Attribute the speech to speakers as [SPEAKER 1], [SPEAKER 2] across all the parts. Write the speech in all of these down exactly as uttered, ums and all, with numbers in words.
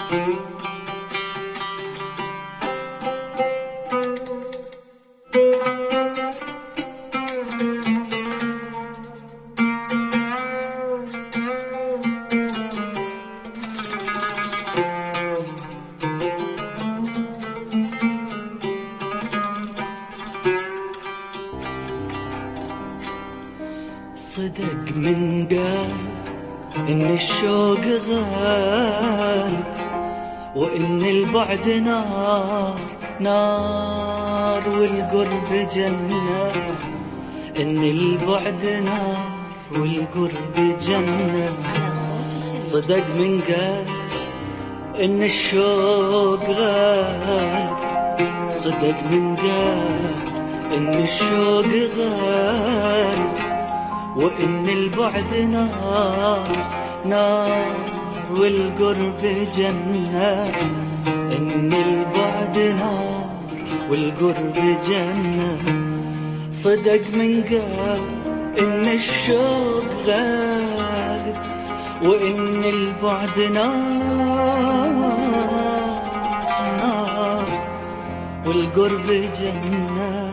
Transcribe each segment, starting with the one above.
[SPEAKER 1] صدق من قال إن الشوق غالب، وإن البعد نار نار والقرب جنة، إن البعد نار والقرب جنة. صدق من قال إن الشوق غالب، صدق من قال إن الشوق غالب، وإن البعد نار نار والقرب جنة، إن البعد نار والقرب جنة. صدق من قال إن الشوق غالب، وإن البعد نار نار والقرب جنة.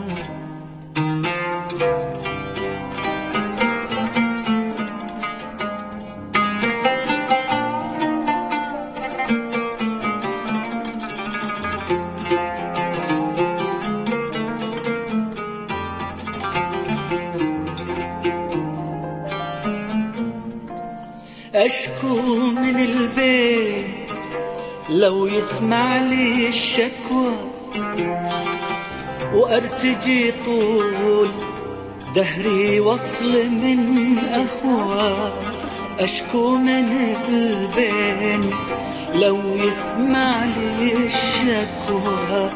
[SPEAKER 1] أشكو من البيت لو يسمع لي الشكوى، وأرتجي طول دهري وصل من أفواه. أشكو من البين لو يسمع لي الشكوى،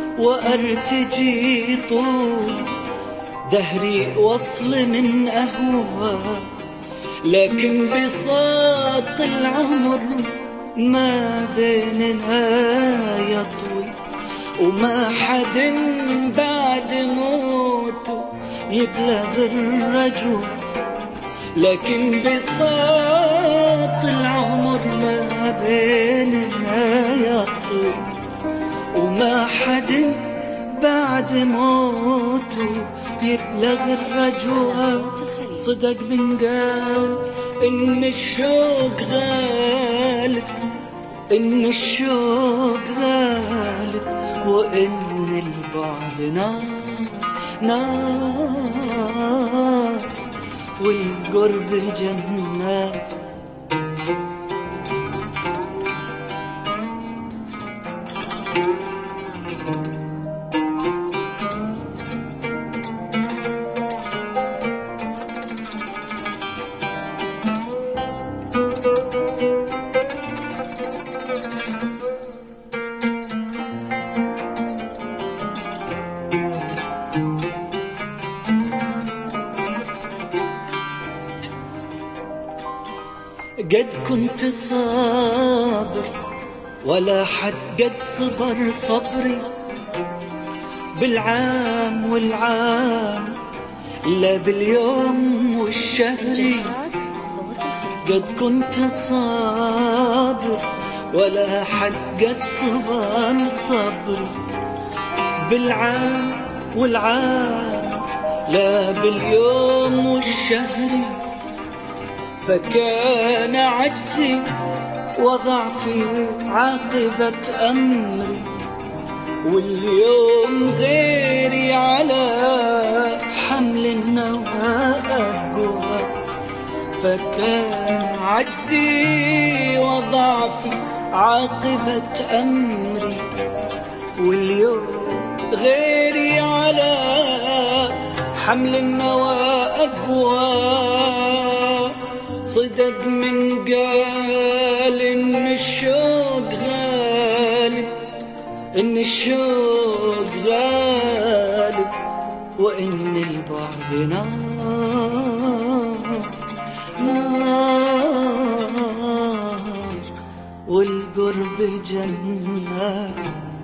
[SPEAKER 1] وأرتجي طول دهري وصل من أهواه. لكن بساط العمر ما بيننا يطوي، وما حد بعد موته يبلغ الرجوع. لكن بساط العمر ما بيننا يطوي، وما حد بعد موته يبلغ الرجوع. صدق من قال إن الشوق غالب، إن الشوق غالب، وإن البعد نار نار والقرب جنة. قد كنت صابر ولا حد قد صبر صبري، بالعام والعام لا باليوم والشهري. قد كنت صابر ولا حد قد صبر صبري، بالعام والعام لا باليوم والشهري. فكان عجزي وضعفي عاقبة أمري، واليوم غيري على حمل النوى أقوى. فكان عجزي وضعفي عاقبة أمري، واليوم غيري على حمل النوى أقوى. صدق من قال إن الشوق غالب، إن الشوق غالب، وإن البعد نار نار والقرب جنة.